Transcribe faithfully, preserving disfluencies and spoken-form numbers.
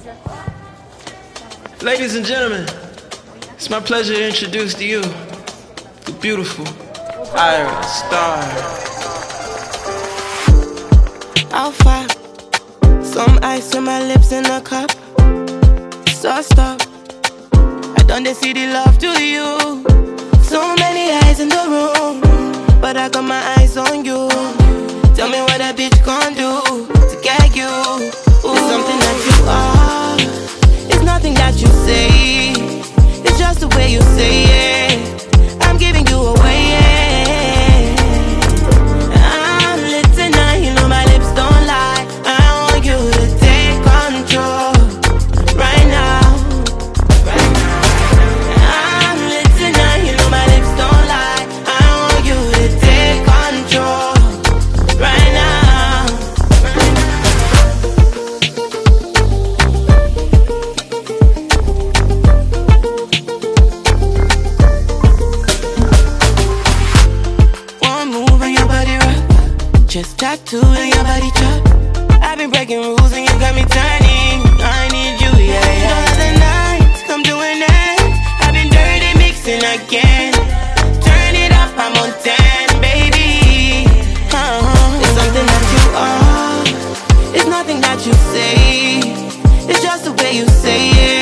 Ladies and gentlemen, it's my pleasure to introduce to you the beautiful Ira Star. Alpha, some ice on my lips in a cup. So stop, I don't they see the love to you. So many eyes in the room, but I got my eyes on you. Tell me what a bitch gon' do to get you. Ooh. It's something that you are, it's nothing that you say. It's just the way you say it. I'm giving you away, yeah. I'm lit tonight, you know my lips don't lie. I want you to take control right now. Right now. I'm lit tonight, you know my lips don't lie. I want you to take control right now. One move and your body rock, just tattoo and your body chop. I've been breaking rules and you got me turning. I need you, yeah, yeah. Don't let the nights come to an end. I've been dirty mixing again. Turn it up, I'm on ten, baby. Uh-huh. It's something that you are, it's nothing that you say. It's just the way you say it.